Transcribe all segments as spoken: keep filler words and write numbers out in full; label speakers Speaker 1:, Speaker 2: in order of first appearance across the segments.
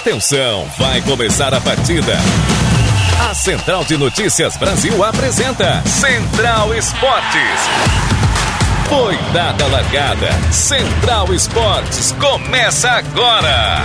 Speaker 1: Atenção, vai começar a partida. A Central de Notícias Brasil apresenta Central Esportes. Foi dada a largada. Central Esportes começa agora.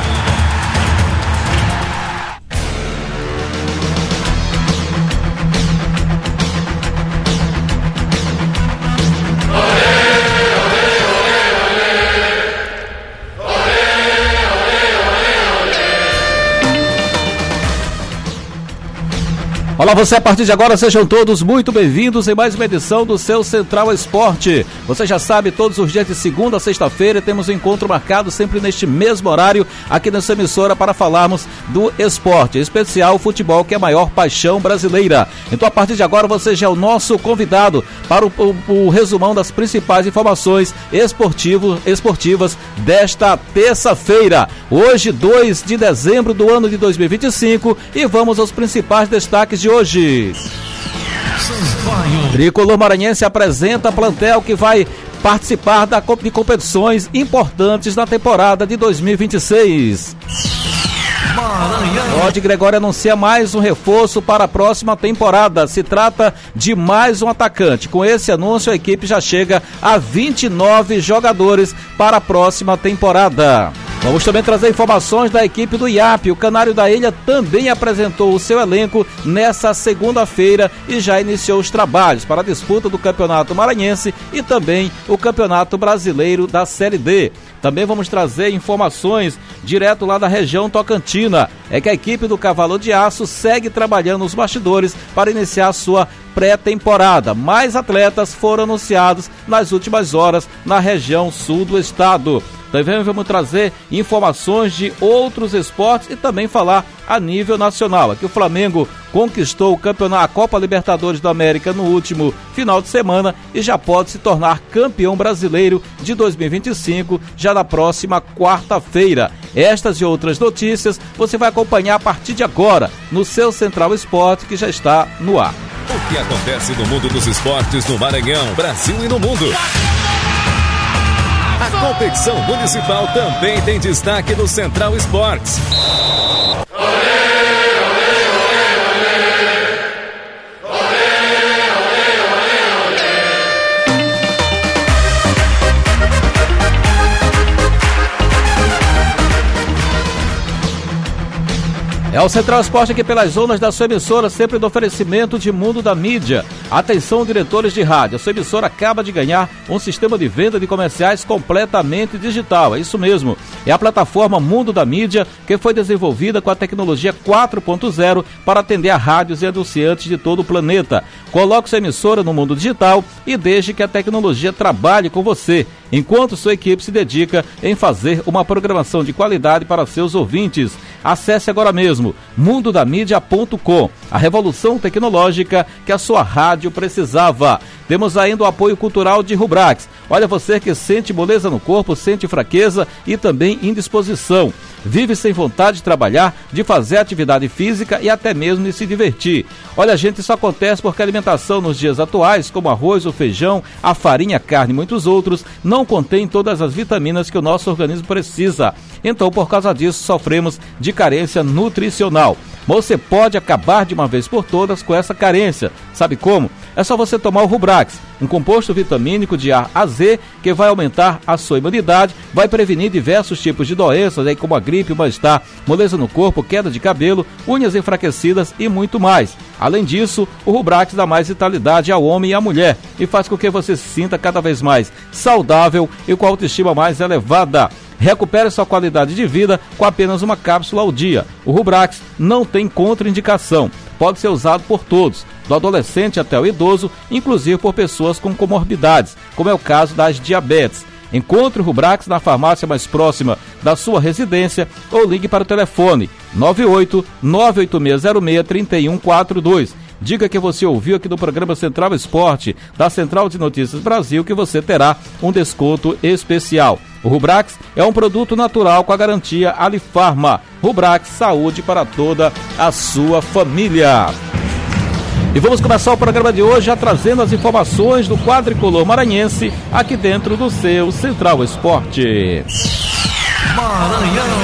Speaker 2: Olá você, a partir de agora sejam todos muito bem-vindos em mais uma edição do seu Central Esporte. Você já sabe, todos os dias de segunda a sexta-feira temos um encontro marcado sempre neste mesmo horário aqui nessa emissora para falarmos do esporte, em especial o futebol, que é a maior paixão brasileira. Então a partir de agora você já é o nosso convidado para o, o, o resumão das principais informações esportivo, esportivas desta terça-feira, hoje dois de dezembro do ano de dois mil e vinte e cinco, e vamos aos principais destaques de hoje. Tricolor Maranhense apresenta plantel que vai participar da, de competições importantes na temporada de dois mil e vinte e seis. Rod Gregório anuncia mais um reforço para a próxima temporada. Se trata de mais um atacante. Com esse anúncio, a equipe já chega a vinte e nove jogadores para a próxima temporada. Vamos também trazer informações da equipe do I A P. O Canário da Ilha também apresentou o seu elenco nessa segunda-feira e já iniciou os trabalhos para a disputa do Campeonato Maranhense e também o Campeonato Brasileiro da Série D. Também vamos trazer informações direto lá da região tocantina. É que a equipe do Cavalo de Aço segue trabalhando nos bastidores para iniciar a sua pré-temporada. Mais atletas foram anunciados nas últimas horas na região sul do estado. Também vamos trazer informações de outros esportes e também falar a nível nacional. Aqui o Flamengo conquistou o campeonato, a Copa Libertadores da América no último final de semana e já pode se tornar campeão brasileiro de dois mil e vinte e cinco, já na próxima quarta-feira. Estas e outras notícias você vai acompanhar a partir de agora no seu Central Esporte, que já está no ar.
Speaker 1: O que acontece no mundo dos esportes no Maranhão, Brasil e no mundo? A competição municipal também tem destaque no Central Esportes.
Speaker 2: É o Central Esporte aqui pelas zonas da sua emissora, sempre no oferecimento de Mundo da Mídia. Atenção, diretores de rádio, a sua emissora acaba de ganhar um sistema de venda de comerciais completamente digital. É isso mesmo, é a plataforma Mundo da Mídia, que foi desenvolvida com a tecnologia quatro ponto zero para atender a rádios e anunciantes de todo o planeta. Coloque sua emissora no mundo digital e deixe que a tecnologia trabalhe com você, enquanto sua equipe se dedica em fazer uma programação de qualidade para seus ouvintes. Acesse agora mesmo mundo da mídia ponto com, a revolução tecnológica que a sua rádio precisava. Temos ainda o apoio cultural de Rubrax. Olha, você que sente moleza no corpo, sente fraqueza e também indisposição. Vive sem vontade de trabalhar, de fazer atividade física e até mesmo de se divertir. Olha, gente, isso acontece porque a alimentação nos dias atuais, como arroz, o feijão, a farinha, a carne e muitos outros, não contém todas as vitaminas que o nosso organismo precisa. Então, por causa disso, sofremos de carência nutricional. Você pode acabar de uma vez por todas com essa carência. Sabe como? É só você tomar o Rubrax, um composto vitamínico de A a Z que vai aumentar a sua imunidade, vai prevenir diversos tipos de doenças, aí como a gripe, o mal-estar, moleza no corpo, queda de cabelo, unhas enfraquecidas e muito mais. Além disso, o Rubrax dá mais vitalidade ao homem e à mulher e faz com que você se sinta cada vez mais saudável e com a autoestima mais elevada. Recupere sua qualidade de vida com apenas uma cápsula ao dia. O Rubrax não tem contraindicação. Pode ser usado por todos, do adolescente até o idoso, inclusive por pessoas com comorbidades, como é o caso das diabetes. Encontre o Rubrax na farmácia mais próxima da sua residência ou ligue para o telefone nove oito nove oito seis zero seis três um quatro dois. Diga que você ouviu aqui no programa Central Esporte, da Central de Notícias Brasil, que você terá um desconto especial. O Rubrax é um produto natural com a garantia Alifarma. Rubrax, saúde para toda a sua família. E vamos começar o programa de hoje já trazendo as informações do quadricolor maranhense aqui dentro do seu Central Esporte. Maranhão.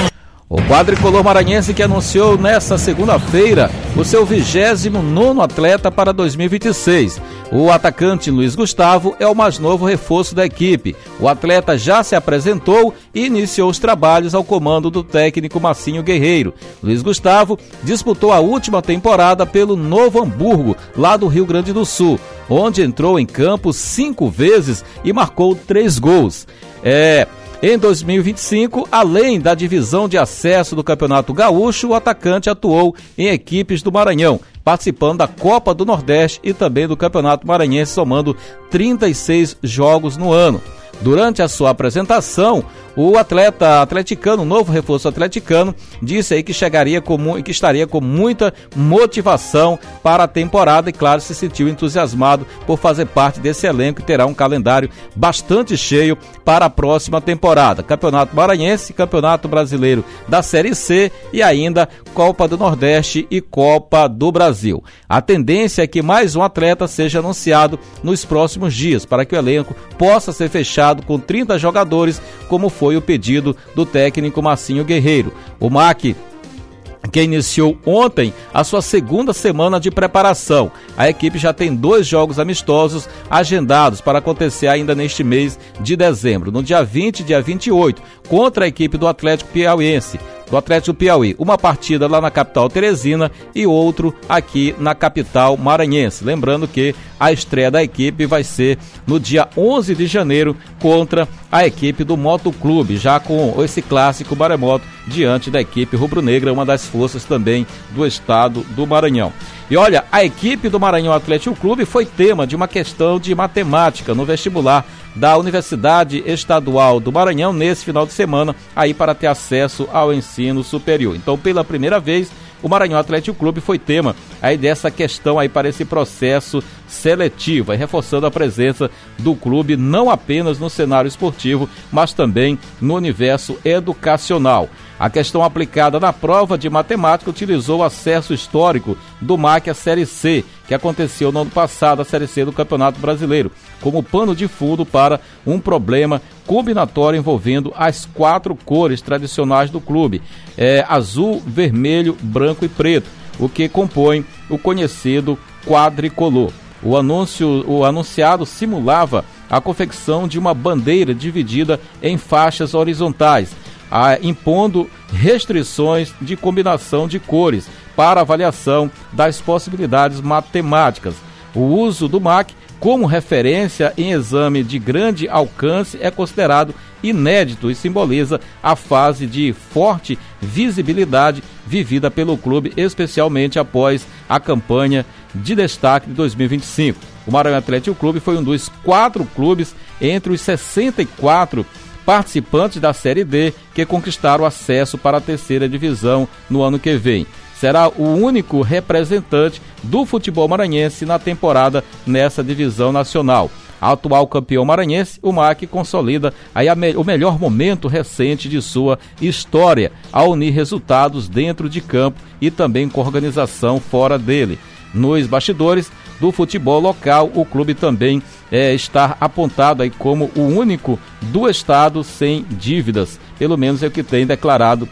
Speaker 2: O quadricolor maranhense que anunciou nesta segunda-feira o seu vigésimo nono atleta para dois mil e vinte e seis. O atacante Luiz Gustavo é o mais novo reforço da equipe. O atleta já se apresentou e iniciou os trabalhos ao comando do técnico Massinho Guerreiro. Luiz Gustavo disputou a última temporada pelo Novo Hamburgo, lá do Rio Grande do Sul, onde entrou em campo cinco vezes e marcou três gols. É... Em dois mil e vinte e cinco, além da divisão de acesso do Campeonato Gaúcho, o atacante atuou em equipes do Maranhão, participando da Copa do Nordeste e também do Campeonato Maranhense, somando trinta e seis jogos no ano. Durante a sua apresentação, o atleta atleticano, o novo reforço atleticano, disse aí que chegaria com, que estaria com muita motivação para a temporada e, claro, se sentiu entusiasmado por fazer parte desse elenco e terá um calendário bastante cheio para a próxima temporada. Campeonato Maranhense, Campeonato Brasileiro da Série C e ainda Copa do Nordeste e Copa do Brasil. A tendência é que mais um atleta seja anunciado nos próximos dias, para que o elenco possa ser fechado com trinta jogadores, como foi o pedido do técnico Massinho Guerreiro. O M A C, que iniciou ontem a sua segunda semana de preparação. A equipe já tem dois jogos amistosos agendados para acontecer ainda neste mês de dezembro, no dia vinte e dia vinte e oito, contra a equipe do Atlético Piauiense. do Atlético Piauí, uma partida lá na capital Teresina e outro aqui na capital maranhense. Lembrando que a estreia da equipe vai ser no dia onze de janeiro contra a equipe do Motoclube, já com esse clássico maremoto diante da equipe rubro-negra, uma das forças também do estado do Maranhão. E olha, a equipe do Maranhão Atlético Clube foi tema de uma questão de matemática no vestibular da Universidade Estadual do Maranhão nesse final de semana, aí para ter acesso ao ensino superior. Então, pela primeira vez, o Maranhão Atlético Clube foi tema aí dessa questão aí para esse processo seletivo, aí reforçando a presença do clube não apenas no cenário esportivo, mas também no universo educacional. A questão aplicada na prova de matemática utilizou o acesso histórico do M A C à Série C, que aconteceu no ano passado, a Série C do Campeonato Brasileiro, como pano de fundo para um problema combinatório envolvendo as quatro cores tradicionais do clube, é, azul, vermelho, branco e preto, o que compõe o conhecido quadricolor. O anúncio, o anunciado simulava a confecção de uma bandeira dividida em faixas horizontais, a, impondo restrições de combinação de cores para avaliação das possibilidades matemáticas. O uso do M A C como referência em exame de grande alcance é considerado inédito e simboliza a fase de forte visibilidade vivida pelo clube, especialmente após a campanha de destaque de dois mil e vinte e cinco. O Maranhão Atlético Clube foi um dos quatro clubes entre os sessenta e quatro participantes da Série D que conquistaram acesso para a terceira divisão no ano que vem. Será o único representante do futebol maranhense na temporada nessa divisão nacional. A atual campeão maranhense, o M A C consolida aí a me- o melhor momento recente de sua história, ao unir resultados dentro de campo e também com organização fora dele. Nos bastidores do futebol local, o clube também é, está apontado aí como o único do estado sem dívidas, pelo menos é o que tem declarado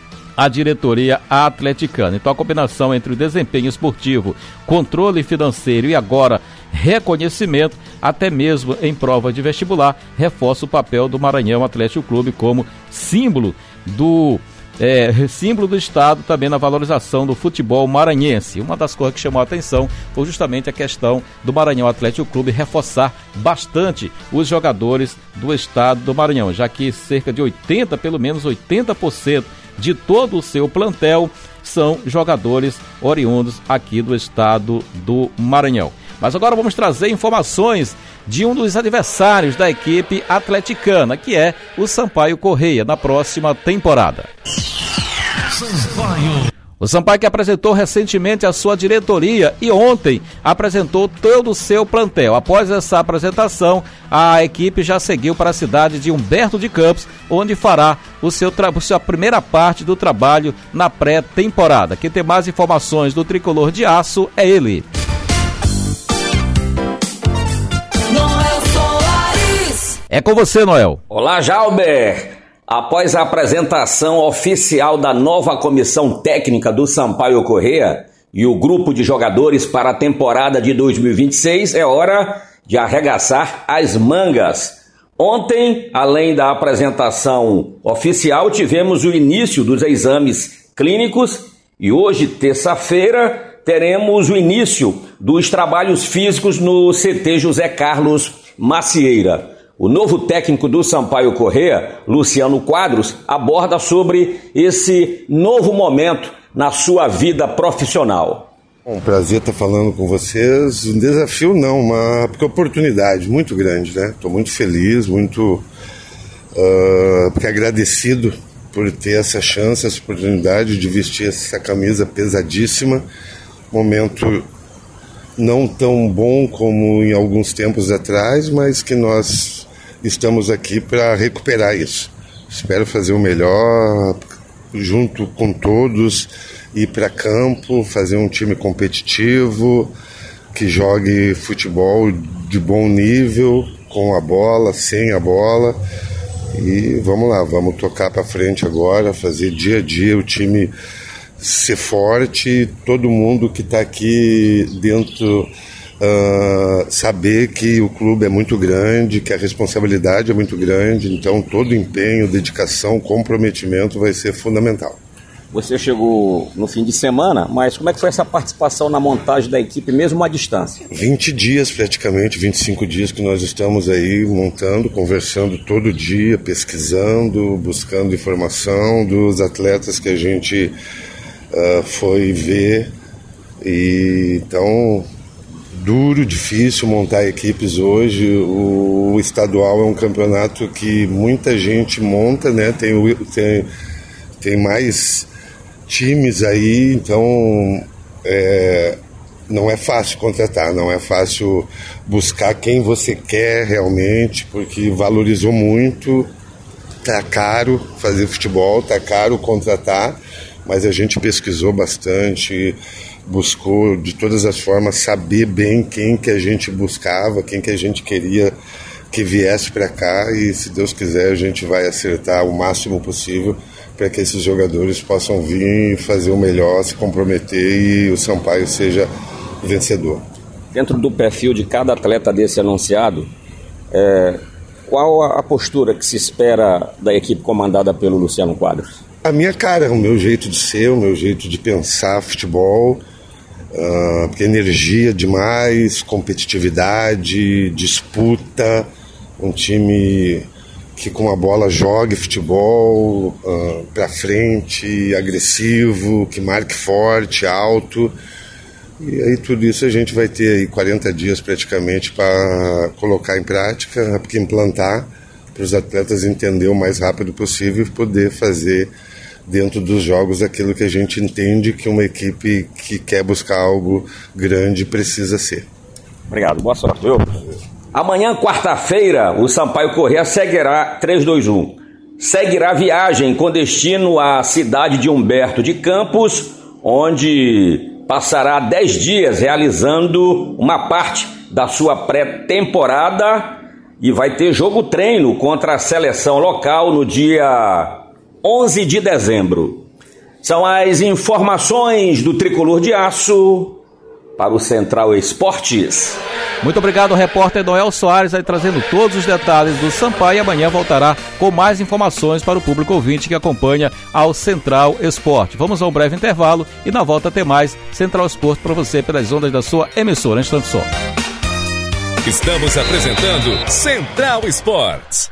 Speaker 2: a diretoria atleticana. Então a combinação entre o desempenho esportivo, controle financeiro e agora reconhecimento, até mesmo em prova de vestibular, reforça o papel do Maranhão Atlético Clube como símbolo do É, símbolo do estado também na valorização do futebol maranhense. Uma das coisas que chamou a atenção foi justamente a questão do Maranhão Atlético Clube reforçar bastante os jogadores do estado do Maranhão, já que cerca de oitenta, pelo menos oitenta por cento de todo o seu plantel são jogadores oriundos aqui do estado do Maranhão. Mas agora vamos trazer informações de um dos adversários da equipe atleticana, que é o Sampaio Correia, na próxima temporada. Sampaio. O Sampaio que apresentou recentemente a sua diretoria e ontem apresentou todo o seu plantel. Após essa apresentação, a equipe já seguiu para a cidade de Humberto de Campos, onde fará o seu tra- a sua primeira parte do trabalho na pré-temporada. Quem tem mais informações do Tricolor de Aço é ele.
Speaker 3: É com você, Noel.
Speaker 4: Olá, Jalber.
Speaker 3: Após a apresentação oficial da nova comissão técnica do Sampaio Corrêa e o grupo de jogadores para a temporada de dois mil e vinte e seis, é hora de arregaçar as mangas. Ontem, além da apresentação oficial, tivemos o início dos exames clínicos e hoje, terça-feira, teremos o início dos trabalhos físicos no C T José Carlos Macieira. O novo técnico do Sampaio Corrêa, Luciano Quadros, aborda sobre esse novo momento na sua vida profissional.
Speaker 4: Um prazer estar falando com vocês. Um desafio não, uma oportunidade muito grande, né? Estou muito feliz, muito uh, porque agradecido por ter essa chance, essa oportunidade de vestir essa camisa pesadíssima. Momento não tão bom como em alguns tempos atrás, mas que nós estamos aqui para recuperar isso. Espero fazer o melhor junto com todos, ir para campo, fazer um time competitivo, que jogue futebol de bom nível, com a bola, sem a bola. E vamos lá, vamos tocar para frente agora, fazer dia a dia o time ser forte, todo mundo que está aqui dentro uh, saber que o clube é muito grande, que a responsabilidade é muito grande, então todo empenho, dedicação, comprometimento vai ser fundamental.
Speaker 3: Você chegou no fim de semana, mas como é que foi essa participação na montagem da equipe, mesmo à distância?
Speaker 4: vinte dias praticamente, vinte e cinco dias que nós estamos aí montando, conversando todo dia, pesquisando, buscando informação dos atletas que a gente Uh, foi ver. E então, duro, difícil montar equipes hoje. O, o estadual é um campeonato que muita gente monta, né? Tem, tem, tem mais times aí, então é, não é fácil contratar, não é fácil buscar quem você quer realmente, porque valorizou muito. Tá caro fazer futebol, tá caro contratar, mas a gente pesquisou bastante, buscou de todas as formas saber bem quem que a gente buscava, quem que a gente queria que viesse para cá, e se Deus quiser a gente vai acertar o máximo possível para que esses jogadores possam vir fazer o melhor, se comprometer e o Sampaio seja vencedor.
Speaker 3: Dentro do perfil de cada atleta desse anunciado, é, qual a postura que se espera da equipe comandada pelo Luciano Quadros?
Speaker 4: A minha cara, o meu jeito de ser, o meu jeito de pensar futebol, uh, porque energia demais, competitividade, disputa, um time que com a bola jogue futebol uh, para frente, agressivo, que marque forte, alto. E aí tudo isso a gente vai ter aí quarenta dias praticamente para colocar em prática, porque implantar, para os atletas entender o mais rápido possível e poder fazer dentro dos jogos aquilo que a gente entende que uma equipe que quer buscar algo grande precisa ser.
Speaker 3: Obrigado, boa sorte, viu? Amanhã, quarta-feira, o Sampaio Corrêa seguirá três dois um. Seguirá viagem com destino à cidade de Humberto de Campos, onde passará dez dias realizando uma parte da sua pré-temporada e vai ter jogo-treino contra a seleção local no dia onze de dezembro. São as informações do Tricolor de Aço para o Central Esportes.
Speaker 2: Muito obrigado, repórter Noel Soares, aí trazendo todos os detalhes do Sampaio. Amanhã voltará com mais informações para o público ouvinte que acompanha ao Central Esporte. Vamos a um breve intervalo e na volta tem mais Central Esporte para você pelas ondas da sua emissora. Instante só.
Speaker 1: Estamos apresentando Central Esportes.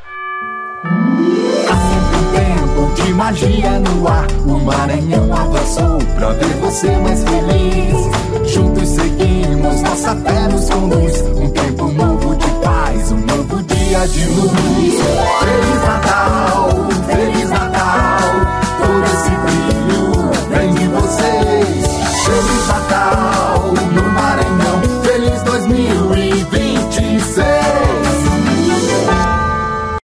Speaker 5: De magia no ar, o Maranhão avançou pra ver você mais feliz. Junto